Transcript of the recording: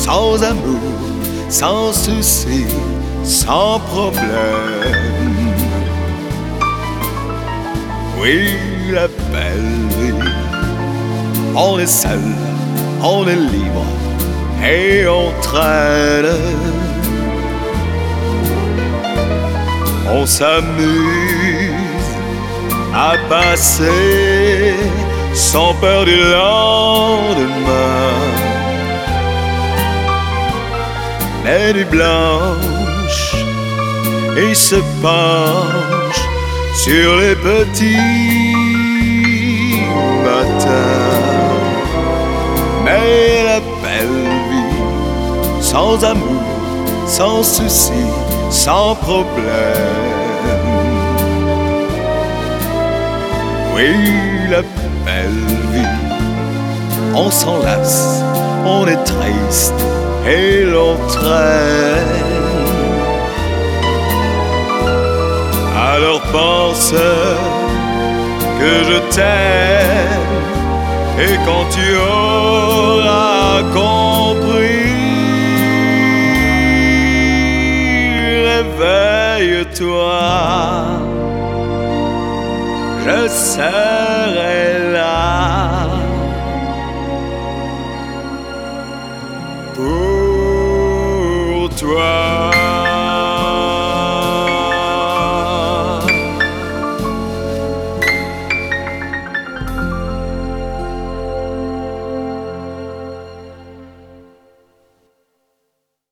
sans amour, sans souci, sans problème. Oui, la belle vie, on est seul, on est libre et on traîne. On s'amuse à passer sans peur du lendemain. Les nuits blanches, il se penche sur les petits matins. Mais la belle vie, sans amour, sans souci, sans problème. Oui, la belle vie, on s'enlace, on est triste et l'on traîne. Alors pense que je t'aime, et quand tu auras compris, réveille-toi, je serai là pour toi.